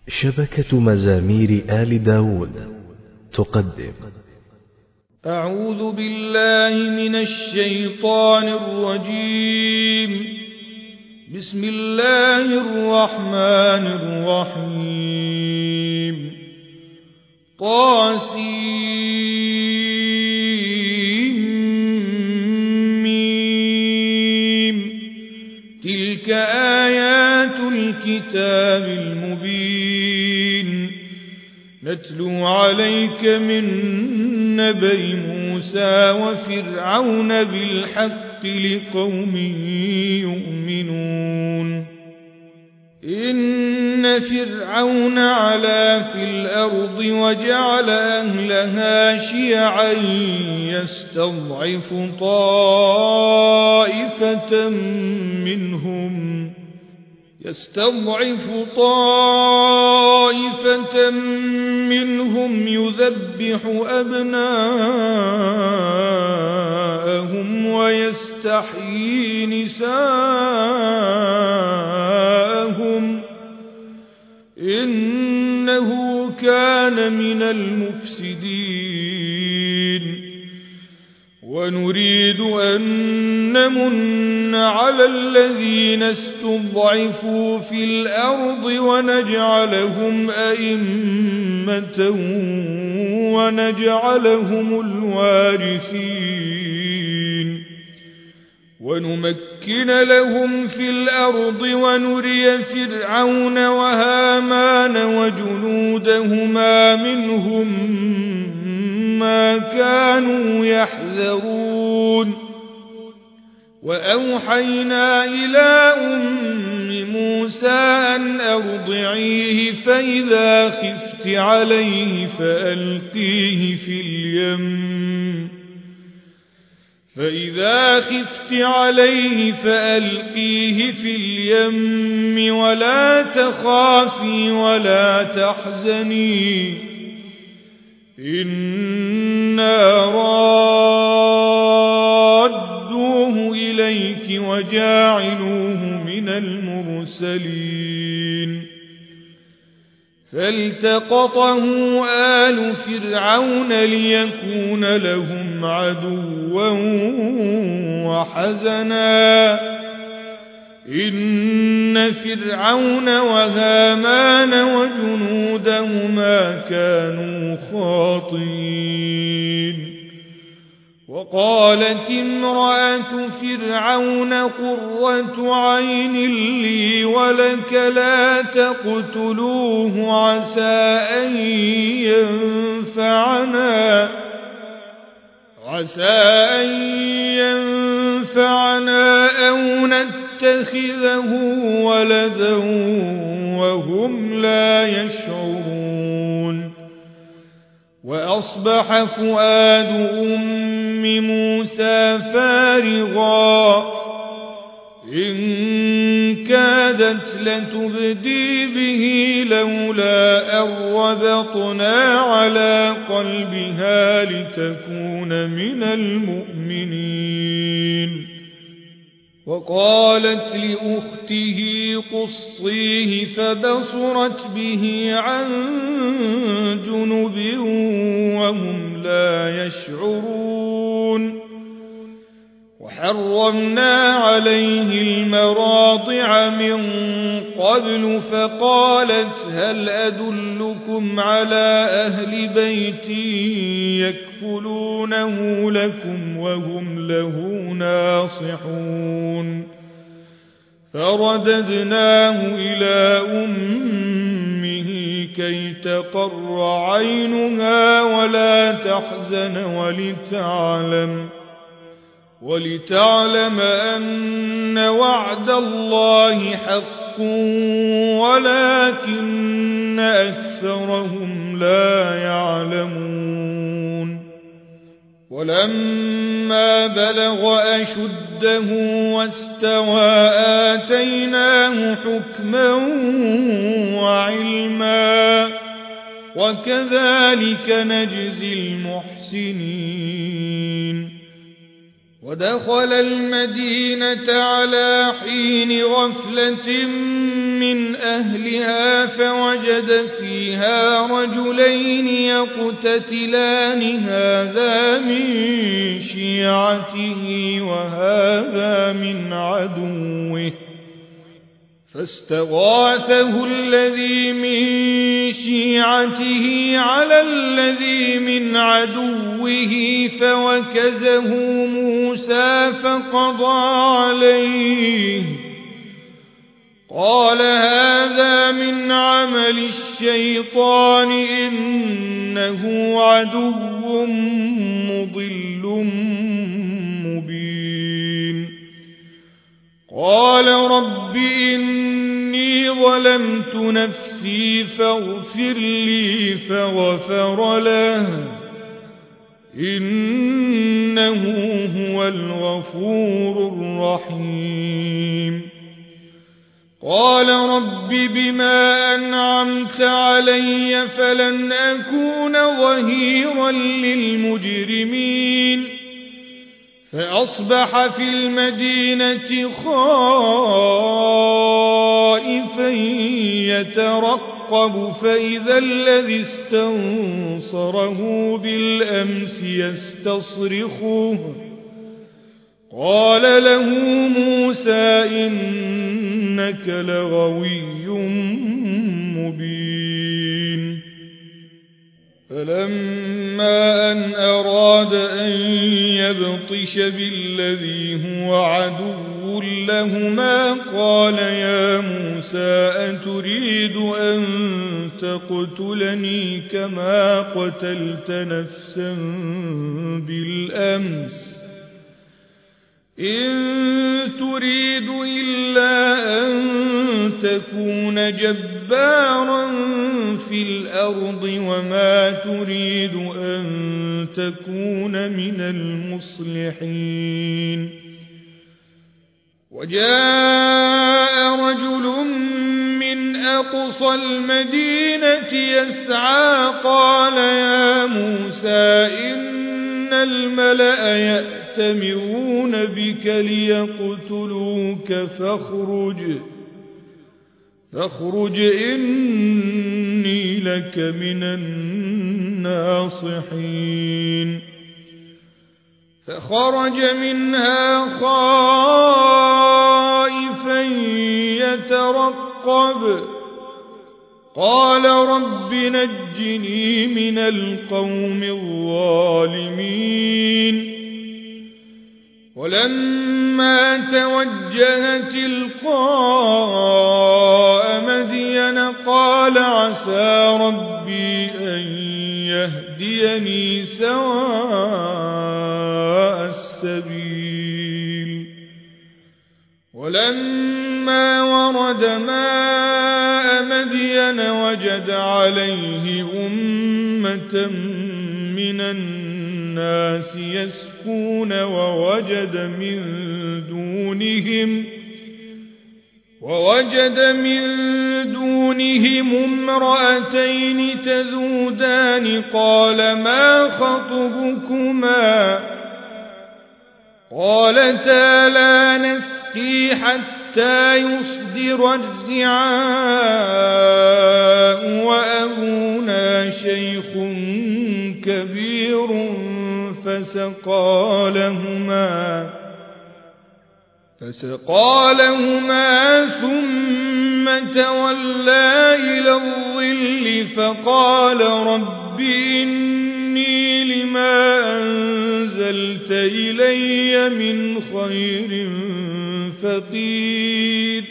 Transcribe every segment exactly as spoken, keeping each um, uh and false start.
شبكة مزامير آل داود تقدم. أعوذ بالله من الشيطان الرجيم. بسم الله الرحمن الرحيم. طاسيم. تلك آيات الكتاب المبين. نتلو عليك من نبأ موسى وفرعون بالحق لقوم يؤمنون. إن فرعون علا في الأرض وجعل أهلها شيعا يستضعف طائفة منهم يستضعف طائفة منهم يذبح أبناءهم ويستحيي نساءهم إنه كان من المفسدين. ونريد أن نمن على الذين استضعفوا في الأرض ونجعلهم أئمة ونجعلهم الوارثين. ونمكن لهم في الأرض ونري فرعون وهامان وجنودهما منهم ما كانوا يحذرون. وأوحينا إلى أم موسى أن أرضعيه فإذا خفت عليه فألقيه في اليم فإذا خفت عليه فألقيه في اليم ولا تخافي ولا تحزني إنا رادوه إليك وجاعلوه من المرسلين. فالتقطه آل فرعون ليكون لهم عدوا وحزنا إن فرعون وهامان وجنودهما كانوا خاطئين. وقالت امرأة فرعون قرة عين لي ولك لا تقتلوه عسى أن ينفعنا عسى أن ينفعنا أو نتخذه ولدا وهم لا يشعرون. وأصبح فؤاد أم موسى فارغا إن كادت لتبدي به لولا أن ربطنا على قلبها لتكون من المؤمنين. وقالت لأخته قصيه فبصرت به عن جنب وهم لا يشعرون. وحرمنا عليه المراضع من قبل فقالت هل أدلكم على أهل بيت يكفلونه لكم وهم له ناصحون. فرددناه إلى أمه كي تقر عينها ولا تحزن ولتعلم ولتعلم أن وعد الله حق ولكن أكثرهم لا يعلمون. ولما بلغ أشده واستوى آتيناه حكما وعلما وكذلك نجزي المحسنين. ودخل المدينة على حين غفلة من أهلها فوجد فيها رجلين يقتتلان هذا من شيعته وهذا من عدوه فاستغاثه الذي من شيعته على الذي من عدوه فوكزه موسى فقضى عليه قال هذا من عمل الشيطان إنه عدو مضل مبين قال رب إني ظلمت نفسي فاغفر لي فغفر له إنه هو الغفور الرحيم قال رب بما أنعمت علي فلن أكون ظهيرا للمجرمين فأصبح في المدينة خائفا يترقب فإذا الذي استنصره بالأمس يستصرخه قال له موسى إنك لغوي مبين فلما أن أراد أن يبطش بالذي هو عدو لهما قال يا موسى أتريد أن تقتلني كما قتلت نفسا بالأمس إن تريد إلا أن تكون جبارا في الأرض وما تريد أن تكون من المصلحين وجاء رجل من أقصى المدينة يسعى قال يا موسى إن الملأ يأتمرون بك ليقتلوك فاخرج فاخرج إني لك من الناصحين فخرج منها خائفا يترقب قال رب نجني من القوم الظالمين ولما توجه تلقاء مدين قال عسى ربي أن يهديني سواء السبيل ولما ورد ماء مدين وجد عليه أمة من الناس يسكون ووجد من دونهم ووجد من دونهم امرأتين تذودان قال ما خطبكما قالتا لا نسقي حتى يصدر الرعاء وأبونا شيخ كبير فسقى لهما فسقى لهما ثم تولى إلى الظل فقال رب إني لما أنزلت إلي من خير فقير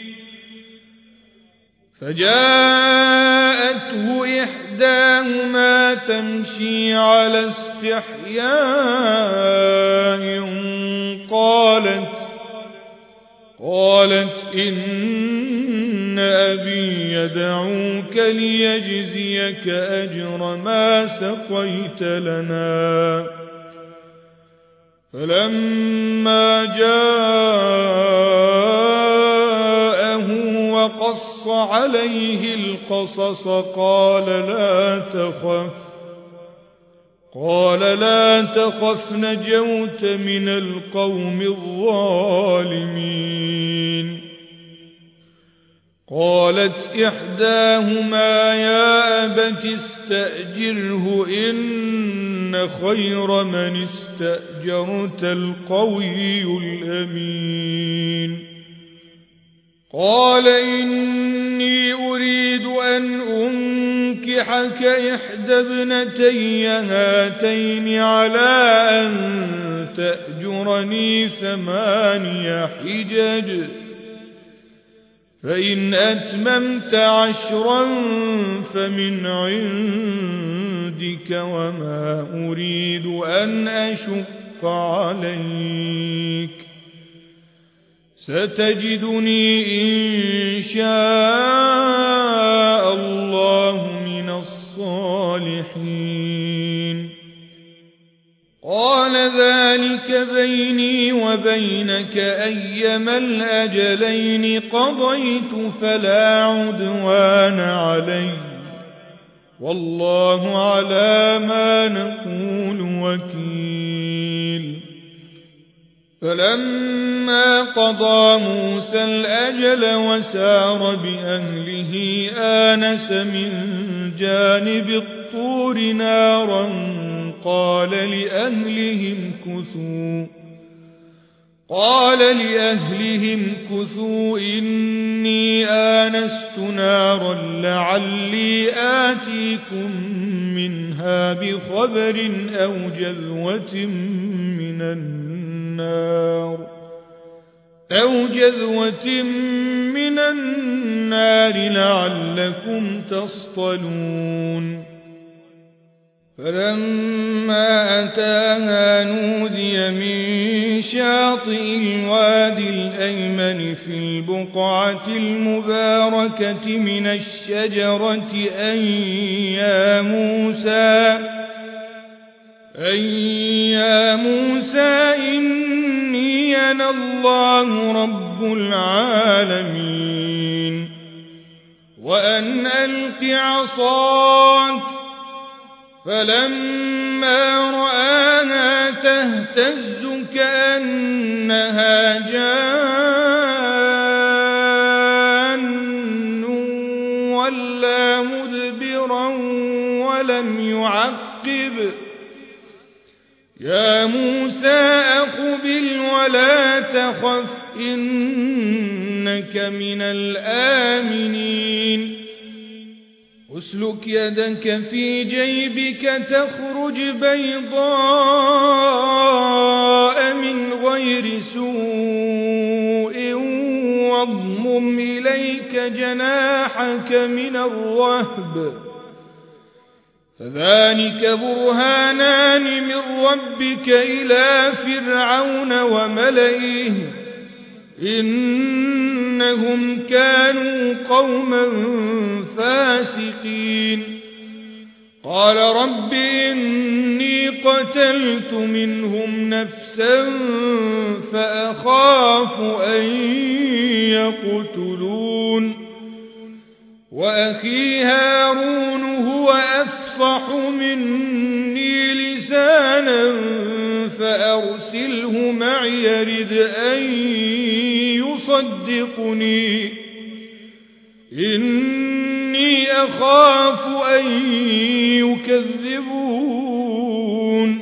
فجاءته إحداهما تمشي على استحياء قالت قالت إن أبي يدعوك ليجزيك أجر ما سقيت لنا فلما جاءه وقص عليه القصص قال لا تخف قال لا تخف نجوت من القوم الظالمين قالت إحداهما يا أبت استأجره إن خير من استأجرت القوي الأمين قال إني أريد أن أنكحك إحدى ابنتي هاتين على أن تأجرني ثماني حجج فإن أتممت عشرا فمن عندك وما أريد أن أشق عليك ستجدني إن شاء الله من الصالحين قال ذلك بيني وبينك أيما الأجلين قضيت فلا عدوان علي والله على ما نقول وكيل فلما قضى موسى الأجل وسار بأهله آنس من جانب الطور نارا قال لأهلهم كثوا قال لأهلهم كثوا إني آنست نارا لعلي آتيكم منها بخبر أو جذوة من النار أو جذوة من النار لعلكم تصطلون فلما أتاها نودي من شاطئ الوادي الأيمن في البقعة المباركة من الشجرة أن يا موسى أن يا موسى إني أنا الله رب العالمين وأن ألق عصاك فلما رآها تهتز كأنها جان ولا مدبرا ولم يعقب يا موسى أقبل ولا تخف إنك من الآمنين اسلك يدك في جيبك تخرج بيضاء من غير سوء واضمم إليك جناحك من الرهب فذلك برهانان من ربك إلى فرعون وملئه إنهم كانوا قوما فاسقين قال رب إني قتلت منهم نفسا فأخاف أن يقتلون وأخي هارون هو أفصح مني لسانا فأرسله معي يرد أن يصدقني إني أخاف أن يكذبون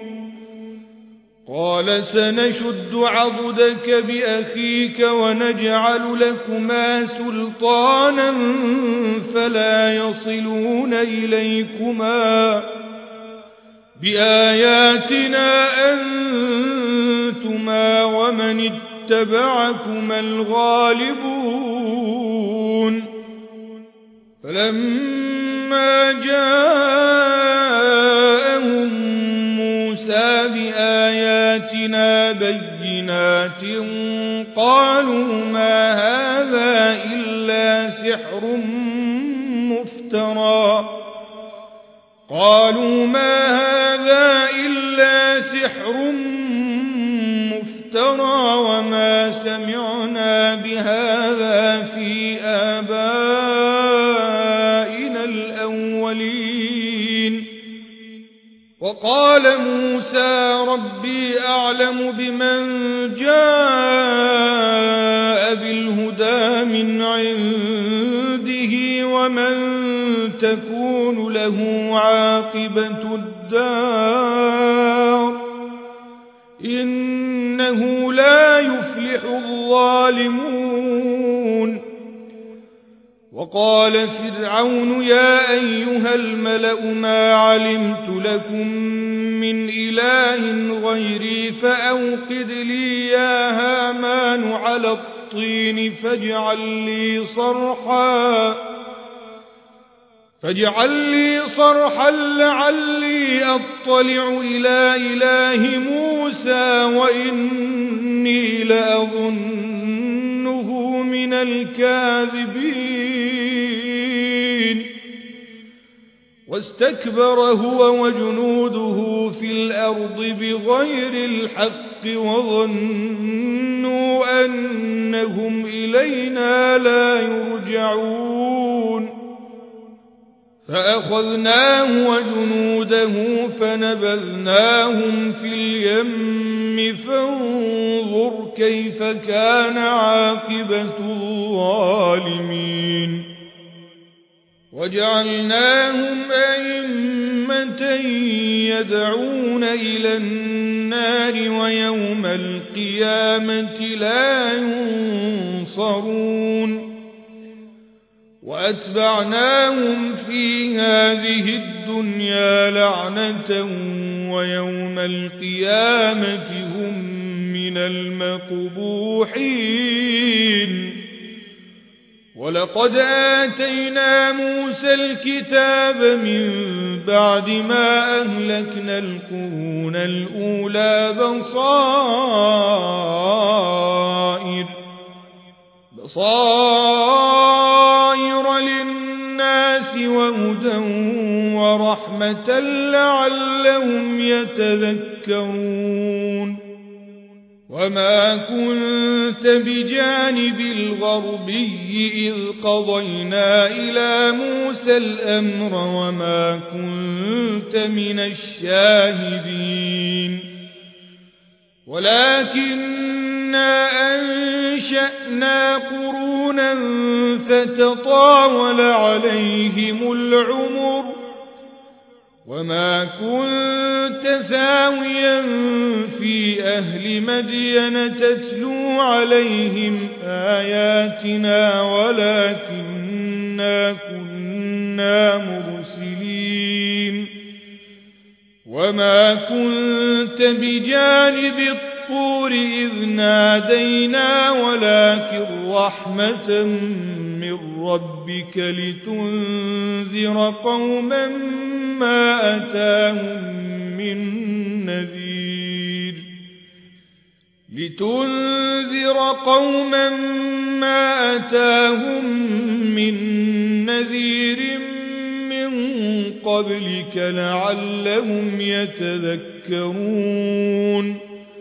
قال سنشد عضدك بأخيك ونجعل لكما سلطانا فلا يصلون إليكما بآياتنا أنتما ومن اتبعكما الغالبون فلما جاءهم موسى بآياتنا بينات قالوا ما هذا إلا سحر مفترى قالوا ما هذا إلا سحر مفترى وما سمعنا بهذا في آبائنا الأولين وقال موسى ربي أعلم بمن جاء بالهدى من عنده ومن تكون له عاقبة الدار إنه لا يفلح الظالمون. وقال فرعون يا أيها الملأ ما علمت لكم من إله غيري فأوقد لي يا هامان على الطين فاجعل لي صرحا فاجعل لي صرحا لعلي أطلع إلى إله موسى وإني لأظنه من الكاذبين. واستكبر هو وجنوده في الأرض بغير الحق وظنوا أنهم إلينا لا يرجعون. فأخذناه وجنوده فنبذناهم في اليم فانظر كيف كان عاقبة الظالمين. وجعلناهم أئمة يدعون إلى النار ويوم القيامة لا ينصرون. وأتبعناهم في هذه الدنيا لعنة ويوم القيامة هم من المقبوحين. ولقد آتينا موسى الكتاب من بعد ما أهلكنا القرون الأولى بصائر بصائر للناس وهدى ورحمة لعلهم يتذكرون. وما كنت بجانب الغربي إذ قضينا إلى موسى الأمر وما كنت من الشاهدين ولكننا أنشأنا قرونا فتطاول عليهم العمر وما كنت ثاويا في أهل مدين تتلو عليهم آياتنا ولكننا كنا مرسلين. وما كنت بجانب الطور إذ نادينا ولكن رحمة من ربك لتنذر قوما ما أتاهم من نذير لتنذر قوما ما أتاهم من نذير من قبلك لعلهم يتذكرون.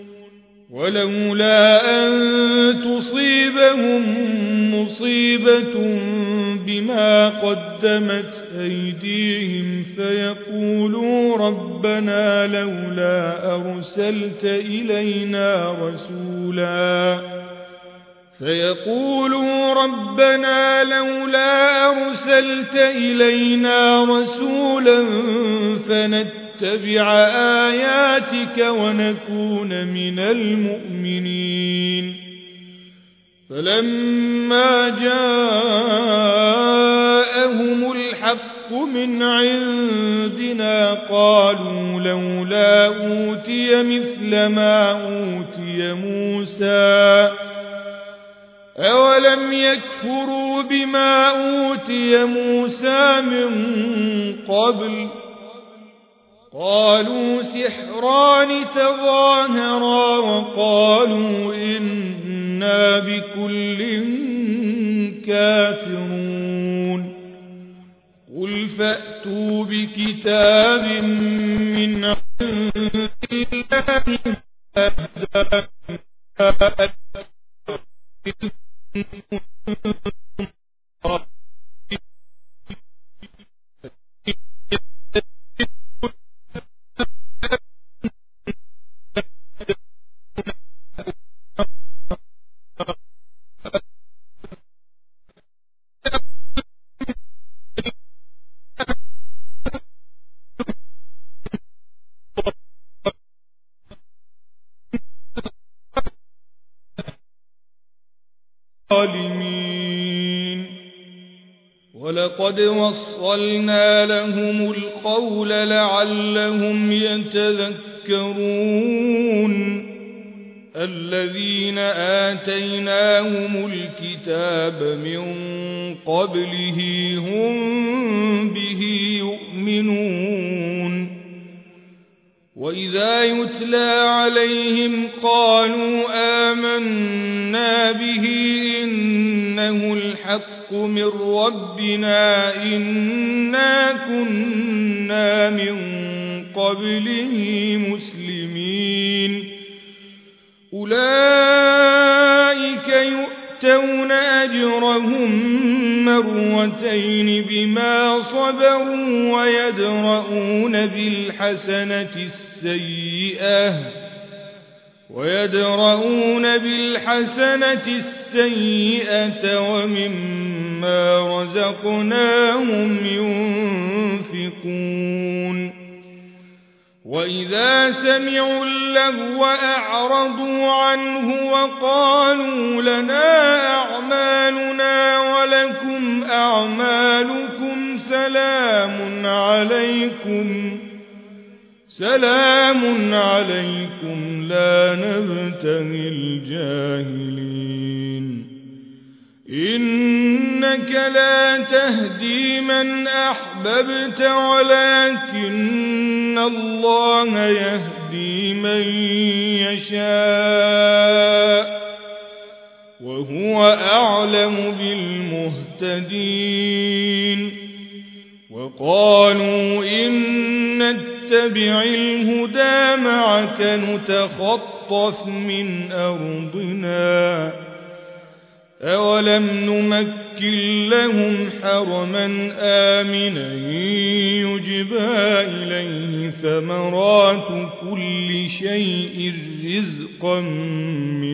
ولولا أن تصيبهم مصيبة بما قدمت أيديهم فيقولوا ربنا لولا أرسلت إلينا رسولا فيقولوا ربنا لولا أرسلت إلينا رسولا فنتبع آياتك ونكون من المؤمنين. فلما جاءهم الحق من عندنا قالوا لولا أوتي مثل ما أوتي موسى أولم يكفروا بما أوتي موسى من قبل قالوا سحران تظاهرا وقالوا إنا بكل كافرون. قل فأتوا بكتاب من عند الله ولقد وصلنا لهم القول لعلهم يتذكرون الذين آتيناهم الكتاب من قبله هم به يؤمنون وإذا يتلى عليهم قالوا آمنا به إنه الحق من ربنا إنا كنا من قبله مسلمين أولئك يؤتون أجرهم مرتين بما صبروا ويدرؤون بالحسنة السيئة ويدرؤون بالحسنة السيئة ومما رزقناهم ينفقون وإذا سمعوا اللغو أعرضوا عنه وقالوا لنا أعمالنا ولكم أعمالكم سلام عليكم سلام عليكم لا نبتغي الجاهلين إنك لا تهدي من أحببت ولكن الله يهدي من يشاء وهو أعلم بالمهتدين وقالوا إن نتبع الهدى معك نتخطف من أرضنا أولم نمكن لهم حرما آمنا يجبى إليه ثمرات كل شيء رزقا من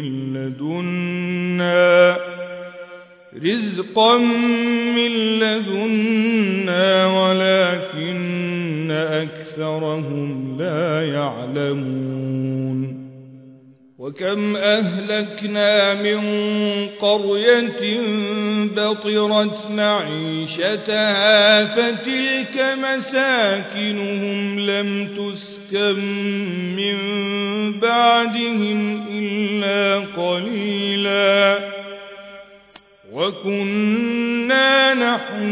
لدنا رزقا من لدنا ولكن أكثرهم لا يعلمون وكم أهلكنا من قرية بطرت معيشتها فتلك مساكنهم لم تسكن من بعدهم إلا قليلا وكنا نحن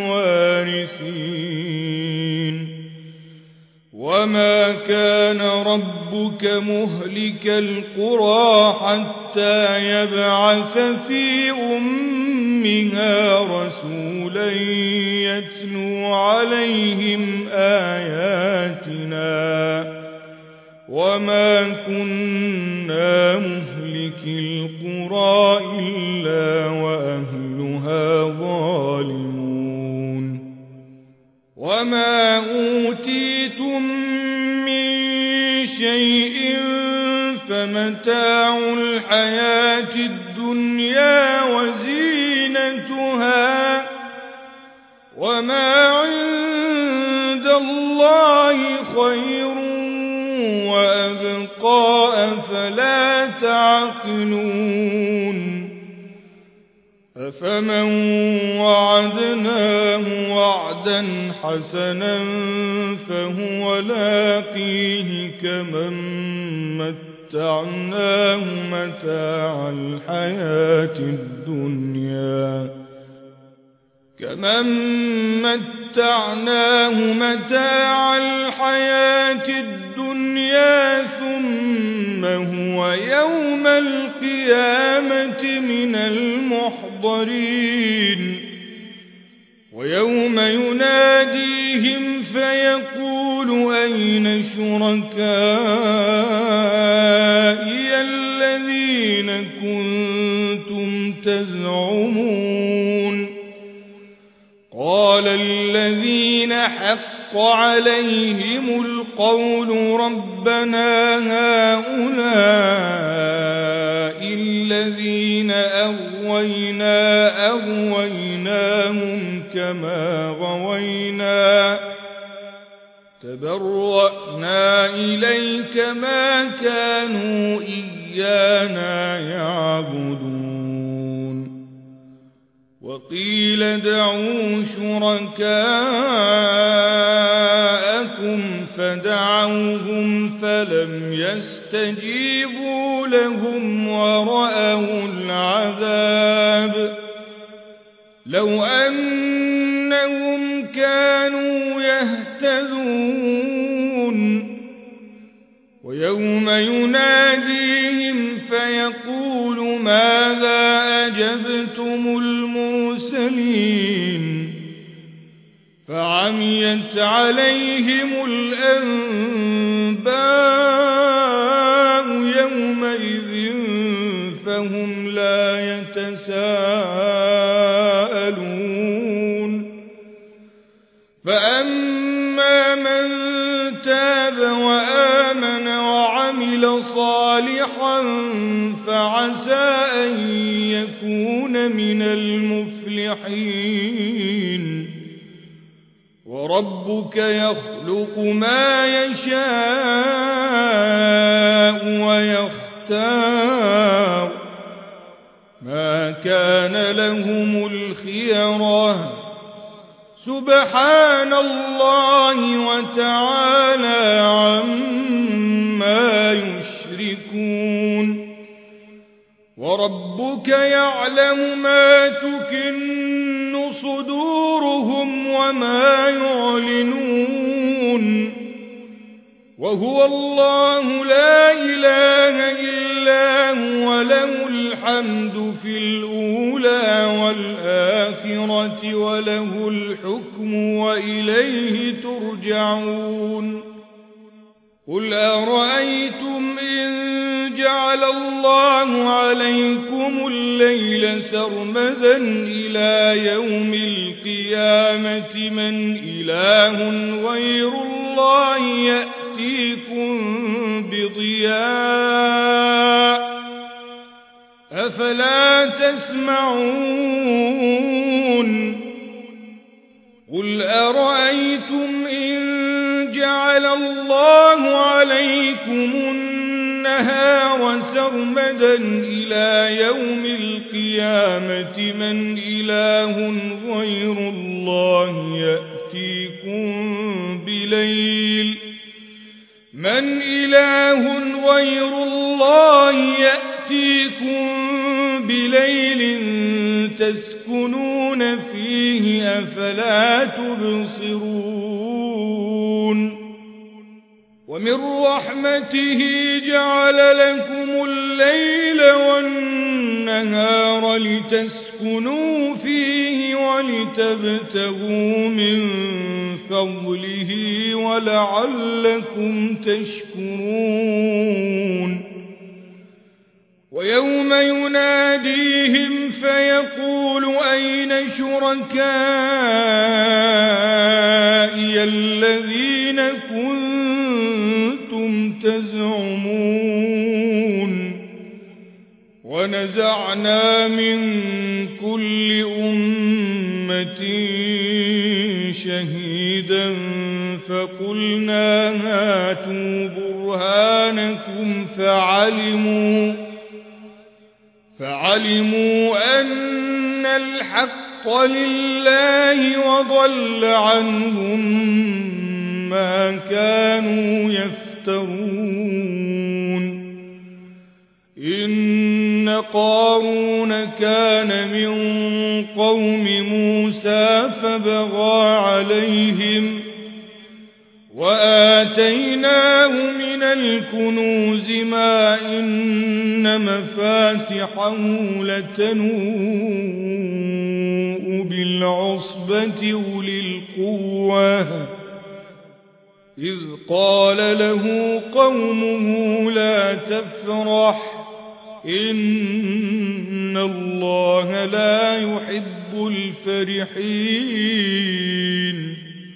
الوارثين وما كان ربك مهلك القرى حتى يبعث في أمها رسولا يتلو عليهم آياتنا وما كنا مهلك القرى إلا وأهلها ظالمون وما أوتيتم من شيء فمتاع الحياة الدنيا وزينتها وما عند الله خير وأبقى أفلا تعقلون أفمن وعدناه وعدا حسنا فهو لاقيه كمن متعناه متاع الحياة الدنيا كمن متعناه متاع الحياة الدنيا ثم هو يوم القيامة من المحضرين ويوم يناديهم فيقول أين شركائي الذين كنتم تزعمون قال الذين حق عليهم القول ربنا هؤلاء الذين أغوينا أغويناهم كما غوينا تبرأنا إليك ما كانوا إيانا يعبدون وقيل ادعوا شركاءكم فدعوهم فلم يستجيبوا لهم ورأوا العذاب لو أنهم كانوا يهتدون ويوم يناديهم فيقول ماذا أجبتم المرسلين فعميت عليهم الأنباء يومئذ فهم لا يتساءلون فأما من تاب وآمن وعمل صالحا فعسى أن يكون من المفلحين وربك يخلق ما يشاء ويختار ما كان لهم الخيرة سبحان الله وتعالى عما يشركون وربك يعلم ما تكن صدورهم وما يعلنون وهو الله لا إله إلا هو له الحمد في الأولى والآخرة وله الحكم وإليه ترجعون قل أرأيتم إن جعل الله عليكم الليل سرمدا إلى يوم القيامة من إله غير الله يأتيكم بضياء أفلا تسمعون قل أرأيتم إن جعل الله عليكم النهار سرمدا إلى يوم القيامة من إله غير الله يأتيكم بليل من إله غير الله يأتيكم بليل تسكنون فيه أفلا تبصرون ومن رحمته جعل لكم الليل والنهار لتسكنوا فيه ولتبتغوا من فضله ولعلكم تشكرون ويوم يناديهم فيقول أين شركائي الذين كنتم تزعمون ونزعنا من كل أمة شهيدا فقلنا هاتوا برهانكم فعلموا فعلموا أن الحق لله وضل عنهم ما كانوا يفترون إن قارون كان من قوم موسى فبغى عليهم وآتيناه من الكنوز ما إن مفاتحه لتنوء بالعصبة أولي القوة إذ قال له قومه لا تفرح إن الله لا يحب الفرحين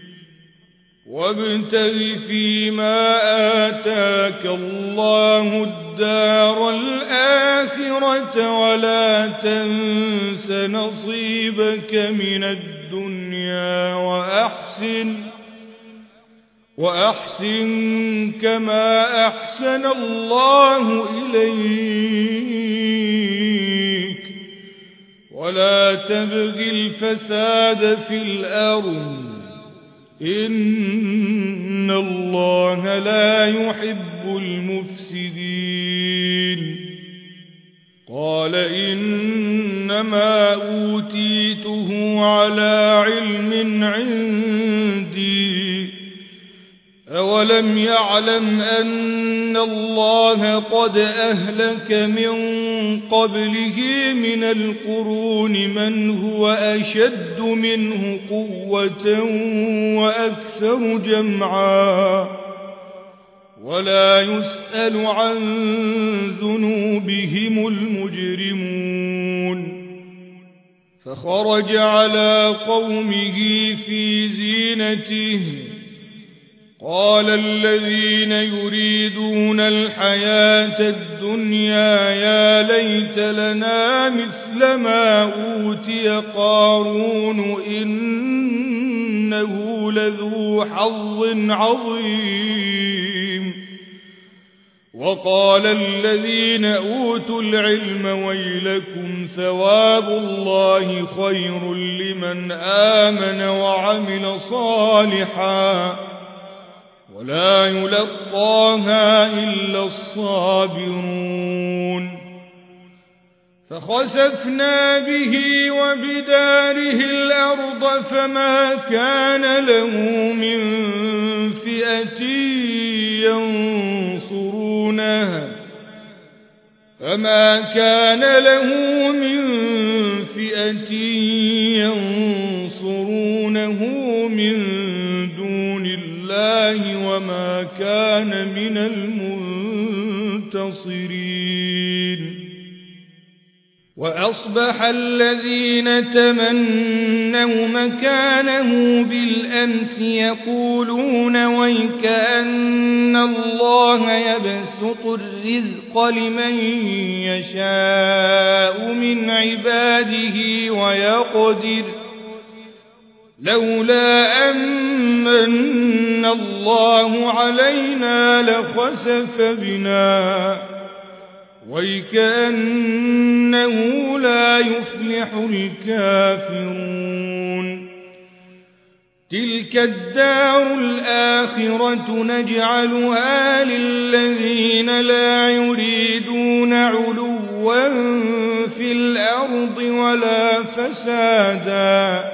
وابتغ فيما آتاك الله الدار الآخرة ولا تنس نصيبك من الدنيا وأحسن وأحسن كما أحسن الله إليك ولا تبغ الفساد في الأرض إن الله لا يحب المفسدين قال إنما أوتيته على علم عندي أولم يعلم أن الله قد أهلك من قبله من القرون من هو أشد منه قوة وأكثر جمعا ولا يسأل عن ذنوبهم المجرمون فخرج على قومه في زينته قال الذين يريدون الحياة الدنيا يا ليت لنا مثل ما أوتي قارون إنه لذو حظ عظيم وقال الذين أوتوا العلم ويلكم ثواب الله خير لمن آمن وعمل صالحا ولا يلقاها إلا الصابرون فخسفنا به وبداره الأرض فما كان له من فئة ينصرونه فما كان له من فئة ينصرونه من دون الله وما كان من المنتصرين وأصبح الذين تمنوا مكانه بالأمس يقولون ويكأن الله يبسط الرزق لمن يشاء من عباده ويقدر لولا أمن الله علينا لخسف بنا ويكأنه لا يفلح الكافرون تلك الدار الآخرة نجعلها للذين لا يريدون علوا في الأرض ولا فسادا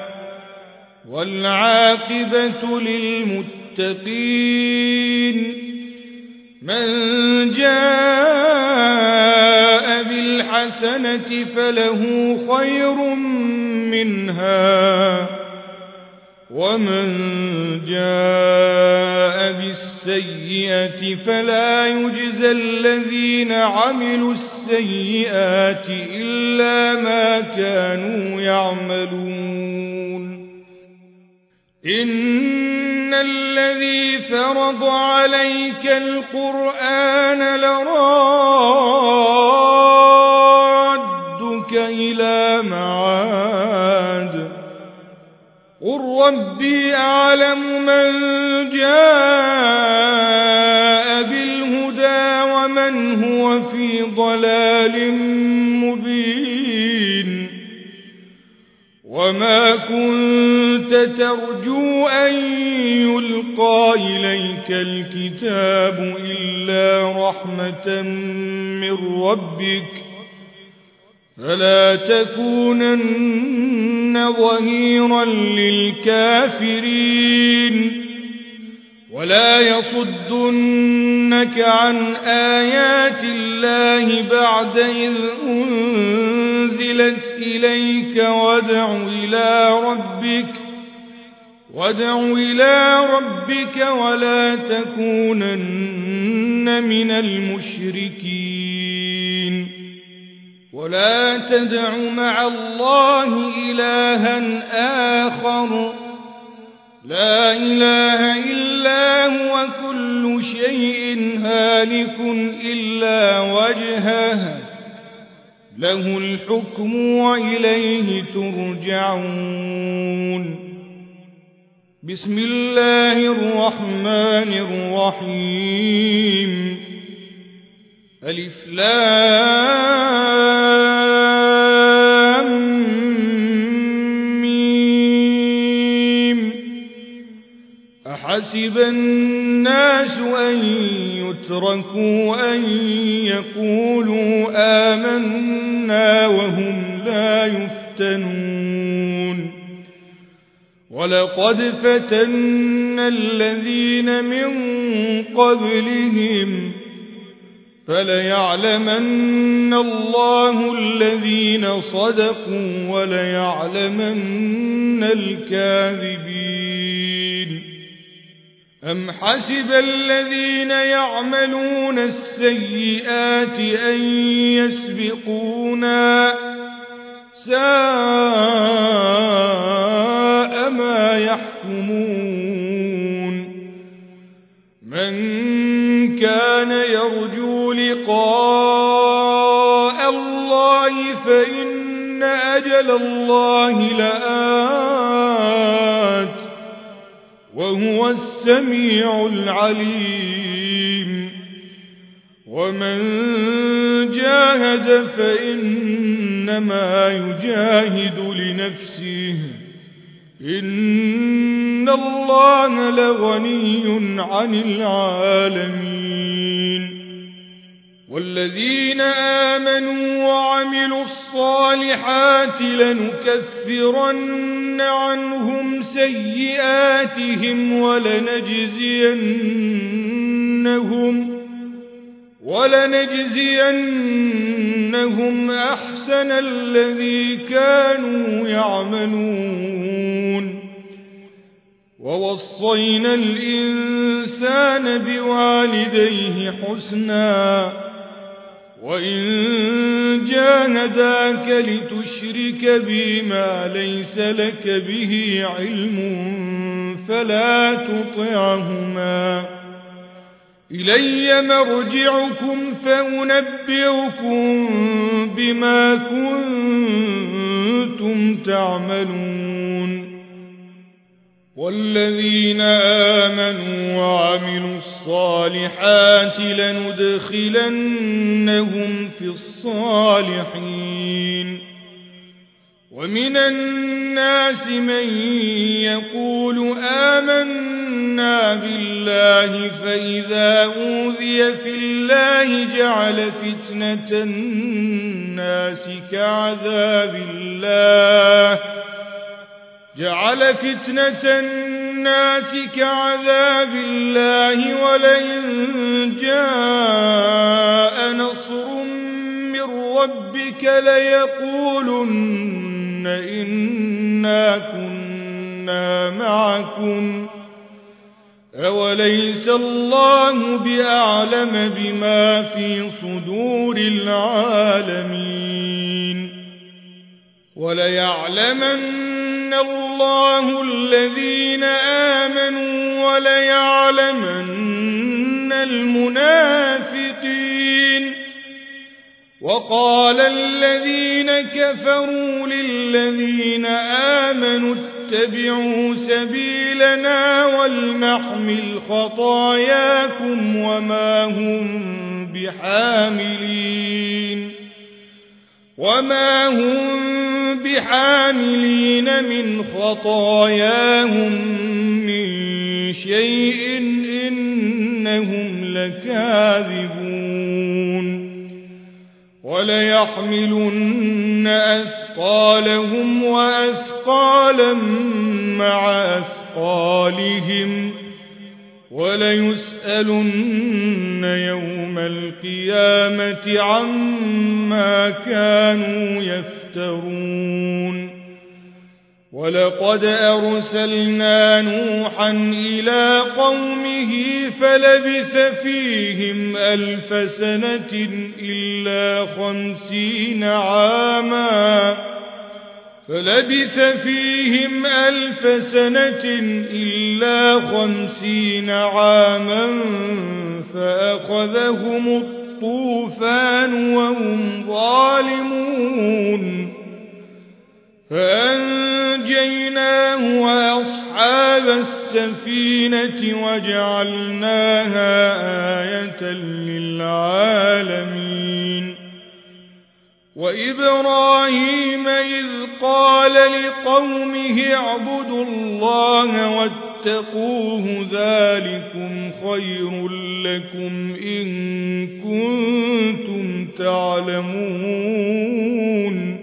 والعاقبة للمتقين من جاء بالحسنة فله خير منها ومن جاء بالسيئة فلا يجزى الذين عملوا السيئات إلا ما كانوا يعملون إن الذي فرض عليك القرآن لرادك إلى معاد قل ربي أعلم من جاء بالهدى ومن هو في ضلال مبين وما كنت ترجو أن يلقى إليك الكتاب إلا رحمة من ربك فلا تكونن ظهيرا للكافرين ولا يصدنك عن آيات الله بعد إذ أنزلت إليك وادع إلى ربك وادع إلى ربك ولا تكونن من المشركين ولا تدع مع الله إلها آخر لا إله إلا هو كل شيء هالك إلا وجهه له الحكم وإليه ترجعون بسم الله الرحمن الرحيم ألف لام أحسب الناس أن يتركوا أن يقولوا آمنا وهم لا يفتنون ولقد فتنا الذين من قبلهم فليعلمن الله الذين صدقوا وليعلمن الكاذبين أم حسب الذين يعملون السيئات أن يسبقونا ساء ما يحكمون من كان يرجو لقاء الله فإن أجل الله لآت وهو السميع العليم ومن جاهد فإنما يجاهد لنفسه إن الله لغني عن العالمين والذين آمنوا وعملوا الصالحات لنكفرن عنهم سيئاتهم ولنجزينهم ولنجزينهم أحسن الذي كانوا يعملون ووصينا الإنسان بوالديه حسنا وإن جاهداك لتشرك بي ما ليس لك به علم فلا تطعهما إلي مرجعكم فأنبئكم بما كنتم تعملون والذين آمنوا وعملوا الصالحات لندخلنهم في الصالحين ومن الناس من يقول آمنا بالله فإذا أوذي في الله جعل فتنة الناس كعذاب الله جعل فتنة الناس كعذاب الله ولئن جاء نصر من ربك ليقولن إنا كنا معكم أوليس الله بأعلم بما في صدور العالمين وليعلمن الله الذين آمنوا وليعلمن المنافقين وقال الذين كفروا للذين آمنوا اتبعوا سبيلنا ولنحمل خطاياكم وما هم بحاملين وما هم بحاملين من خطاياهم من شيء إنهم لكاذبون وليحملن أثقالهم وأثقالا مع أثقالهم وليسألن يوم القيامة عما كانوا يفترون ولقد أرسلنا نوحا إلى قومه فلبث فيهم ألف سنة إلا خمسين عاما فلبث فيهم ألف سنة إلا خمسين عاما فأخذهم الطوفان وهم ظالمون فأنجيناه وأصحاب السفينة وجعلناها آية للعالمين وإبراهيم إذ قال لقومه اعبدوا الله واتقوا واتقوه ذلكم خير لكم إن كنتم تعلمون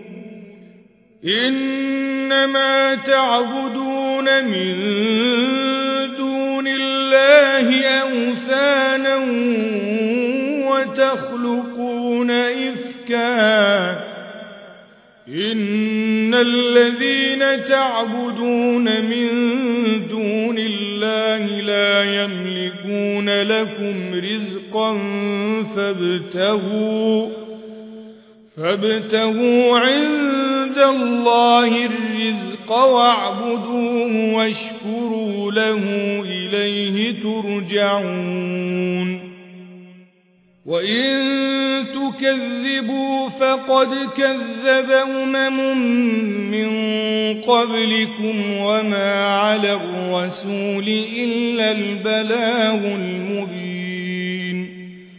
إنما تعبدون من دون الله أوثانا وتخلقون إفكا إن الذين تعبدون من دون الله لا يملكون لكم رزقا فابتغوا فابتغوا عند الله الرزق واعبدوه واشكروا له إليه ترجعون وإن تكذبوا فقد كذب أمم من قبلكم وما على الرسول إلا البلاغ المبين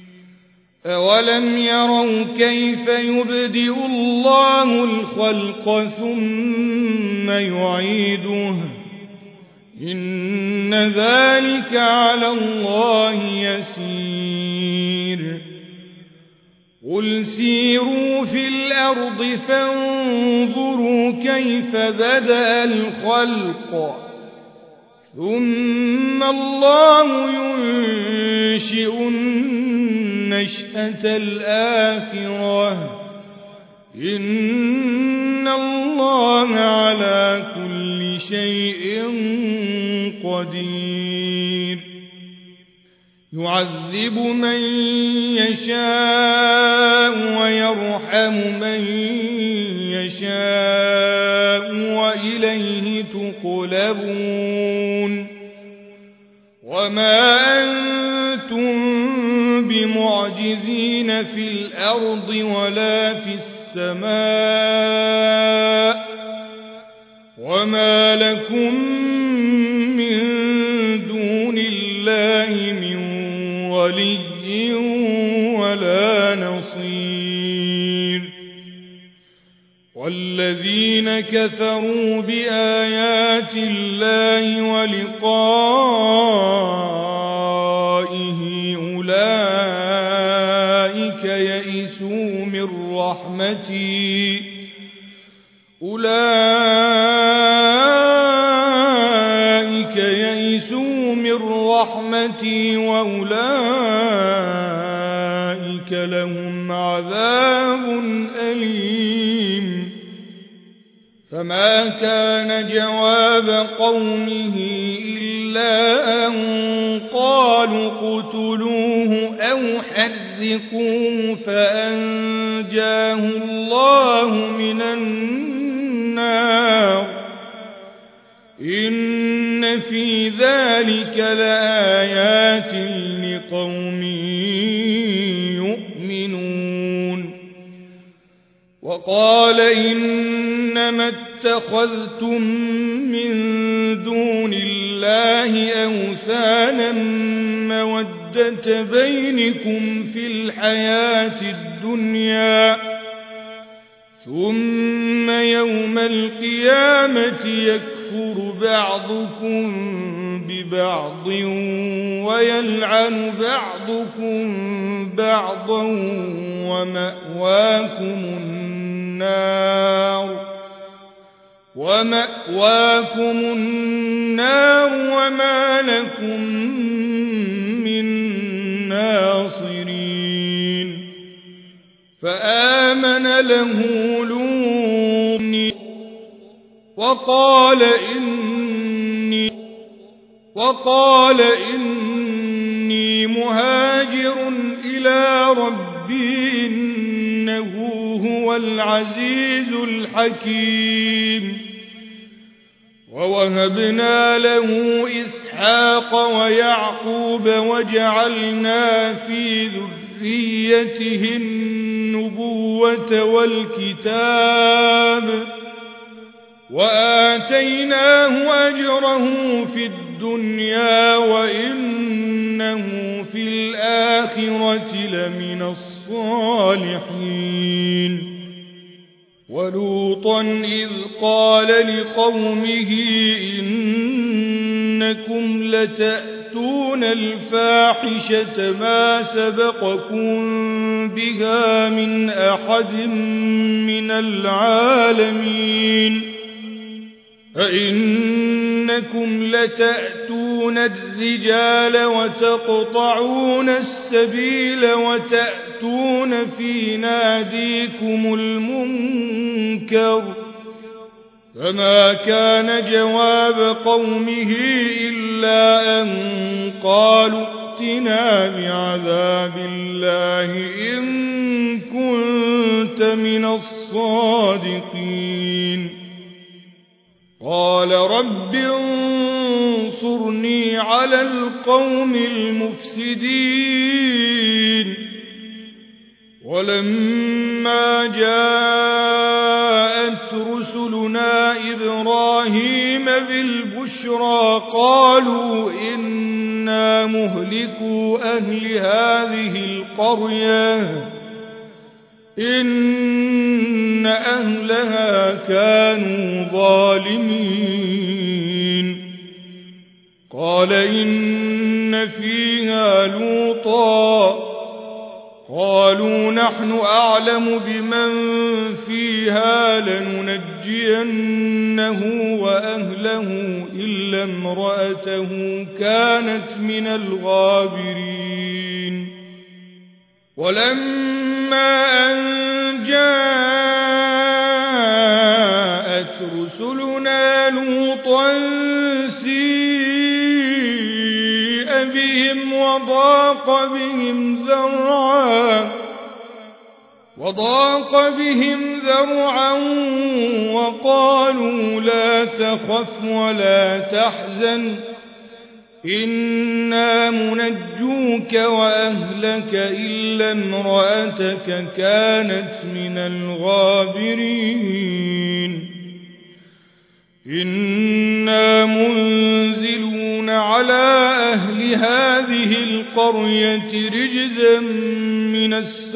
أولم يروا كيف يبدئ الله الخلق ثم يعيده إن ذلك على الله يسير قل سيروا في الأرض فانظروا كيف بدأ الخلق ثم الله ينشئ النشأة الآخرة إن الله على كل شيء قدير يعذب من يشاء ويرحم من يشاء وإليه تقلبون وما أنتم بمعجزين في الأرض ولا في السماء وما لكم من دون الله من ولي ولا نصير والذين كفروا بآيات الله ولقائه أولئك يئسوا من رحمتي أولئك يئسوا من رحمتي وأولئك لهم عذاب أليم فما كان جواب قومه إلا أن قالوا اقتلوه أو حرقوه فأنجاه الله من النار إن في ذلك لآيات لقوم يؤمنون وقال إنما اتخذتم من دون الله أوثانا مودة بينكم في الحياة الدنيا ثم يوم القيامة يكفر بعضكم ببعض ويلعن بعضكم بعضا ومأواكم النار ومأواكم النار وما لكم من ناصرين فآمن له لوط وقال إني وقال إني مهاجر إلى ربي إنه هو العزيز الحكيم ووهبنا له إسحاق ويعقوب وجعلنا في ذريته النبوة والكتاب وآتيناه أجره في الدنيا وإنه في الآخرة لمن الصالحين ولوطا إذ قال لقومه إن إنكم لتأتون الفاحشة ما سبقكم بها من أحد من العالمين أئنكم لتأتون الرجال وتقطعون السبيل وتأتون في ناديكم المنكر فما كان جواب قومه إلا أن قالوا ائتنا بعذاب الله إن كنت من الصادقين قال رب انصرني على القوم المفسدين ولما جاءت رسلنا إبراهيم بالبشرى قالوا إنا مهلكوا أهل هذه القرية إن أهلها كانوا ظالمين قال إن فيها لوطا قالوا نحن أعلم بمن فيها لننجينه وأهله إلا امرأته كانت من الغابرين ولما أن جاءت رسلنا لوطا سيء بهم وضاق بهم ذرعا وضاق بهم ذرعا وقالوا لا تخف ولا تحزن إنا منجوك وأهلك إلا امرأتك كانت من الغابرين إنا منزلون على أهل هذه القرية رجزا من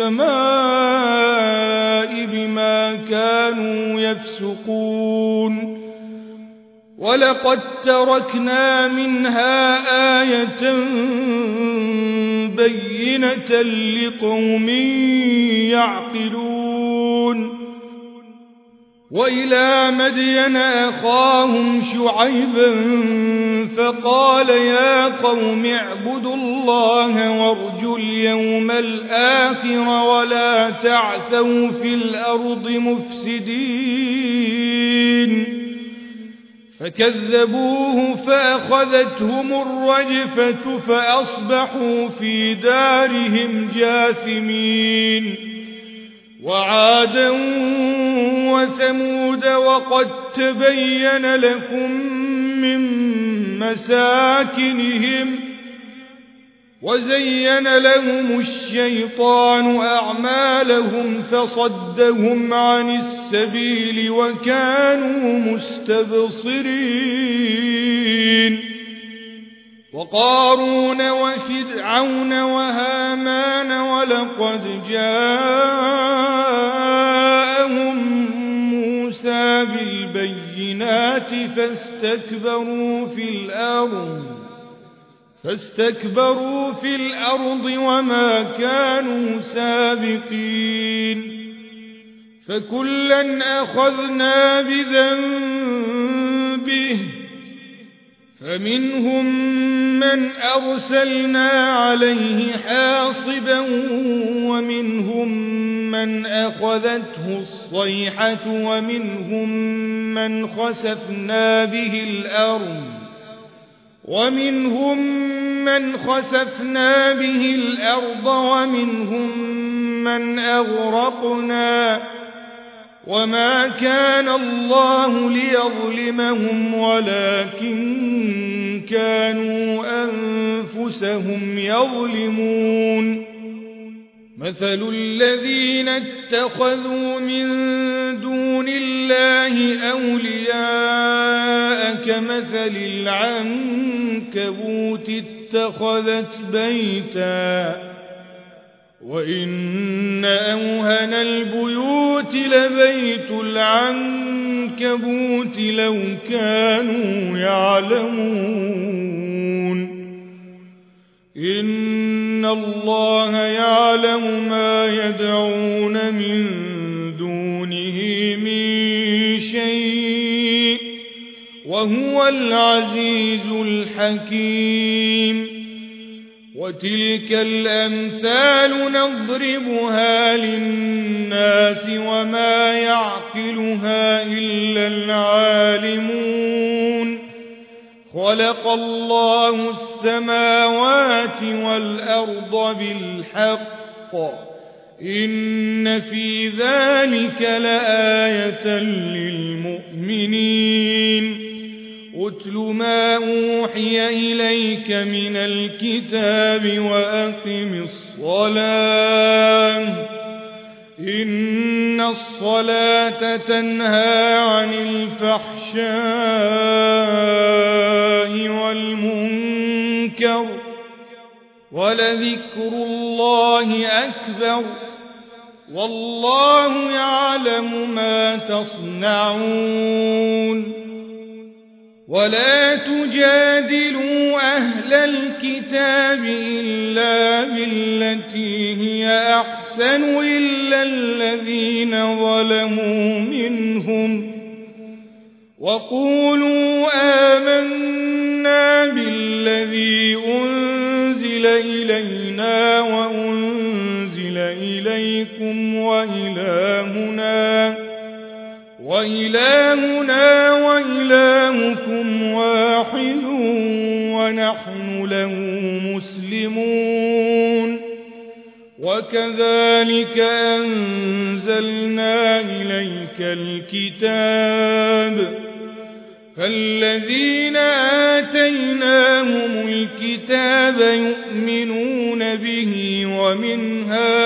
السماء بما كانوا يفسقون ولقد تركنا منها آية بينة لقوم يعقلون وإلى مدين أخاهم شعيبا فقال يا قوم اعبدوا الله وارجوا اليوم الآخر ولا تعثوا في الأرض مفسدين فكذبوه فأخذتهم الرجفة فأصبحوا في دارهم جاثمين وعادا وثمود وقد تبين لكم من مساكنهم وزين لهم الشيطان أعمالهم فصدهم عن السبيل وكانوا مستبصرين وقارون وفرعون وهامان ولقد جاءهم موسى بالبينات فاستكبروا في الأرض فاستكبروا في الأرض وما كانوا سابقين فكلا أخذنا بذنبه فمنهم من أرسلنا عليه حاصبا ومنهم من أخذته الصيحة ومنهم من خسفنا به الأرض ومنهم من خسفنا به الأرض ومنهم من أغرقنا وما كان الله ليظلمهم ولكن كانوا أنفسهم يظلمون مثل الذين اتخذوا من دون الله أولياء كمثل العنكبوت اتخذت بيتا وإن أوهن البيوت لبيت العنكبوت لو كانوا يعلمون إن الله يعلم ما يدعون من دونه من شيء وهو العزيز الحكيم وتلك الأمثال نضربها للناس وما يعقلها إلا العالمون خلق الله السماوات والأرض بالحق إن في ذلك لآية للمؤمنين أتل ما أوحي إليك من الكتاب وأقم الصلاة إن الصلاة تنهى عن الفحشاء والمنكر ولذكر الله أكبر والله يعلم ما تصنعون ولا تجادلوا أهل الكتاب إلا بالتي هي أحسن إلا الذين ظلموا منهم وقولوا آمنا بالذي أنزل إلينا وأنزل إليكم وإلهنا وإلهنا وإلهكم واحد ونحن له مسلمون وكذلك أنزلنا إليك الكتاب فالذين آتيناهم الكتاب يؤمنون به ومن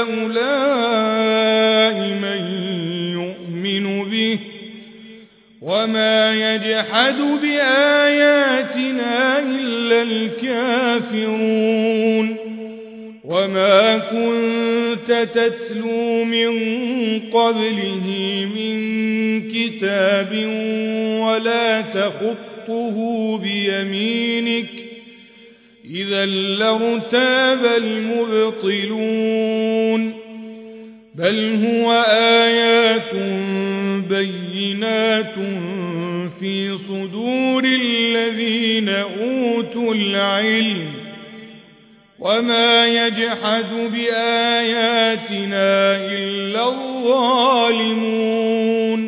هؤلاء من يؤمن به وما يجحد بآياتنا إلا الكافرون وما كنت تتلو من قبله من كتاب ولا تخطه بيمينك إذا لارتاب المبطلون بل هو آيات بينات في صدور الذين أوتوا العلم وما يجحد بآياتنا إلا الظالمون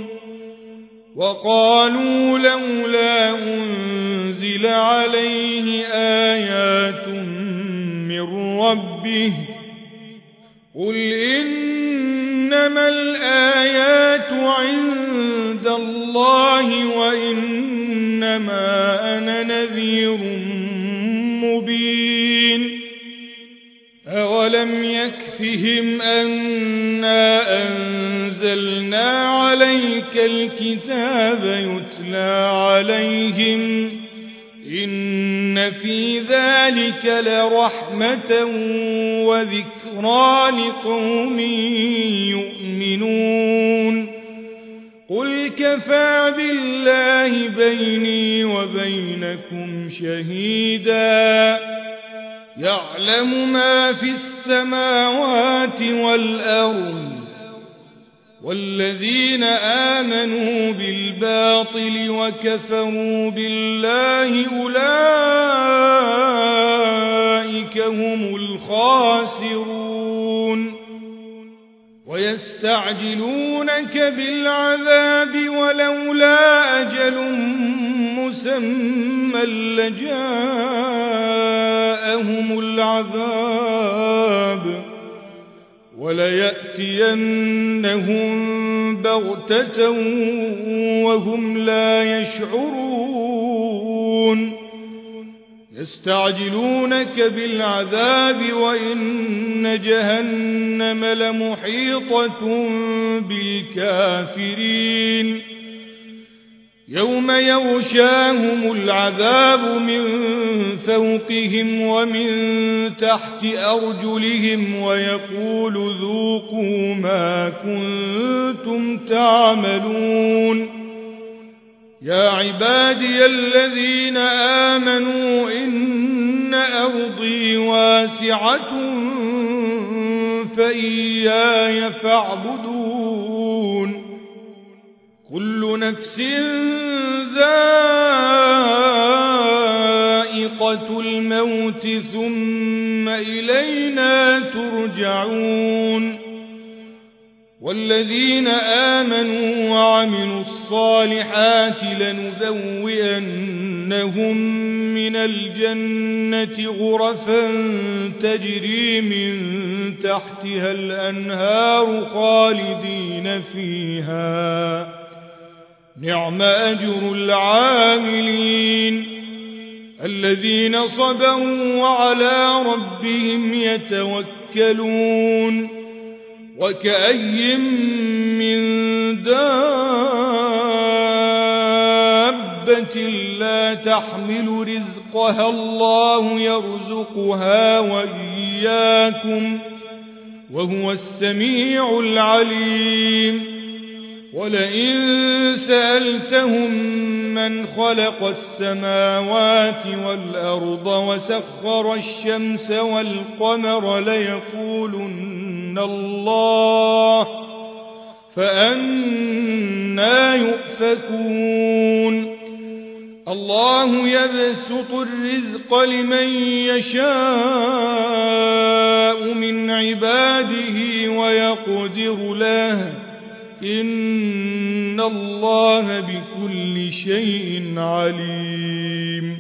وقالوا لولا أنزل عليه آيات من ربه قل إنما الآيات عند الله وإنما أنا نذير مبين أولم يكفهم أنا أنزلنا عليك الكتاب يتلى عليهم إن في ذلك لرحمة وذكرى لقوم يؤمنون قل كفى بالله بيني وبينكم شهيدا يعلم ما في السماوات والأرض والذين آمنوا بالباطل وكفروا بالله أولئك هم الخاسرون ويستعجلونك بالعذاب ولولا أجل مسمى لجاءهم العذاب وليأتينهم بغتة وهم لا يشعرون يستعجلونك بالعذاب وإن جهنم لمحيطة بالكافرين يوم يغشاهم العذاب من فوقهم ومن تحت أرجلهم ويقول ذوقوا ما كنتم تعملون يا عبادي الذين آمنوا إن أرضي واسعة فإياي فاعبدون كل نفس ذائقة الموت ثم إلينا ترجعون والذين آمنوا وعملوا الصالحات لنبوئنهم من الجنة غرفا تجري من تحتها الأنهار خالدين فيها نعم أجر العاملين الذين صبروا وعلى ربهم يتوكلون وكأي من دابة لا تحمل رزقها الله يرزقها وإياكم وهو السميع العليم ولئن سألتهم من خلق السماوات والأرض وسخر الشمس والقمر ليقولن الله فأنى يؤفكون الله يبسط الرزق لمن يشاء من عباده ويقدر له إن الله بكل شيء عليم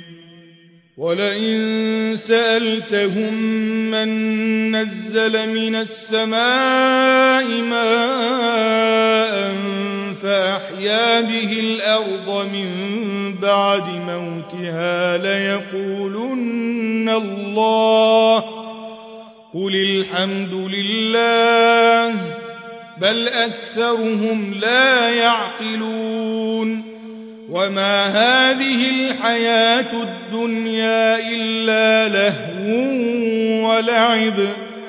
ولئن سألتهم من نزل من السماء ماء فأحيا به الأرض من بعد موتها ليقولن الله قل الحمد لله بل أكثرهم لا يعقلون وما هذه الحياة الدنيا إلا لهو ولعب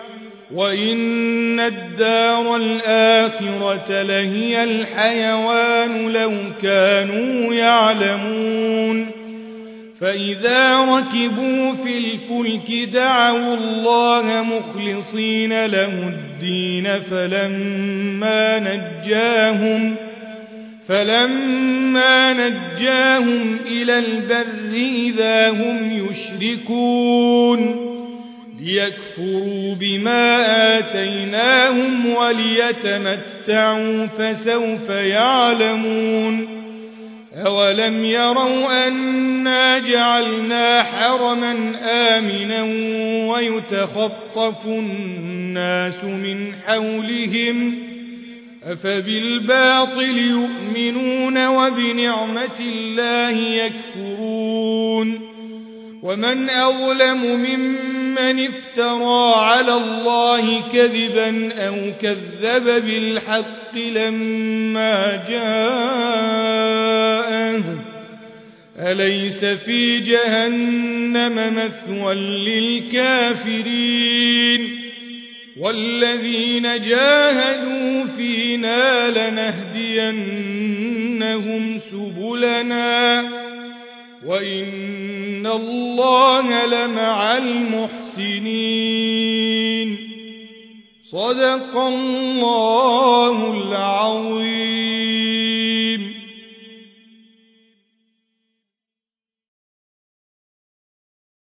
وإن الدار الآخرة لهي الحيوان لو كانوا يعلمون فإذا ركبوا في الفلك دعوا الله مخلصين له الدين فلما نجاهم فلما نجاهم إلى البر إذا هم يشركون ليكفروا بما آتيناهم وليتمتعوا فسوف يعلمون أولم يروا أنا جعلنا حرما آمنا ويتخطف الناس من حولهم أفبالباطل يؤمنون وبنعمة الله يكفرون ومن أظلم ممن افترى على الله كذبا أو كذب بالحق لما جاءه أليس في جهنم مثوى للكافرين والذين جاهدوا فينا لنهدينهم سبلنا وإن الله لمع المحسنين صدق الله العظيم.